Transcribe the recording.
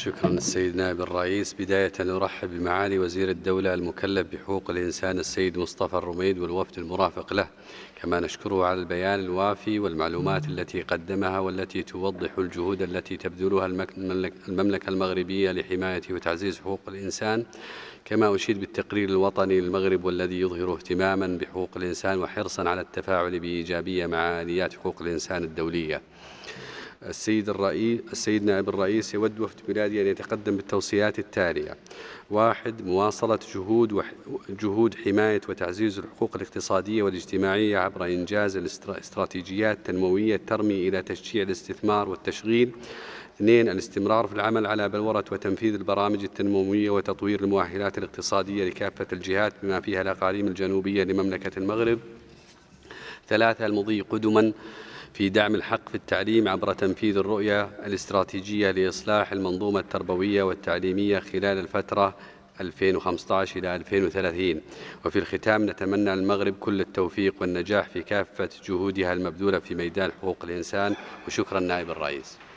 شكرا السيد نائب الرئيس. بداية أرحب بمعالي وزير الدولة المكلف بحقوق الإنسان السيد مصطفى الرميد والوفد المرافق له، كما نشكره على البيان الوافي والمعلومات التي قدمها والتي توضح الجهود التي تبذلها المملكة المغربية لحماية وتعزيز حقوق الإنسان. كما أشيد بالتقرير الوطني للمغرب والذي يظهر اهتماما بحقوق الإنسان وحرصا على التفاعل بإيجابية مع آليات حقوق الإنسان الدولية. السيد نائب الرئيس، يود وفد بلادي أن يتقدم بالتوصيات التالية: 1. مواصلة جهود حماية وتعزيز الحقوق الاقتصادية والاجتماعية عبر إنجاز استراتيجيات تنموية ترمي إلى تشجيع الاستثمار والتشغيل. 2. الاستمرار في العمل على بلورة وتنفيذ البرامج التنموية وتطوير المؤهلات الاقتصادية لكافة الجهات بما فيها الأقاليم الجنوبية لمملكة المغرب. 3. المضي قدما في دعم الحق في التعليم عبر تنفيذ الرؤية الاستراتيجية لإصلاح المنظومة التربوية والتعليمية خلال الفترة 2015 إلى 2030. وفي الختام، نتمنى للمغرب كل التوفيق والنجاح في كافة جهودها المبذولة في ميدان حقوق الإنسان. وشكرا نائب الرئيس.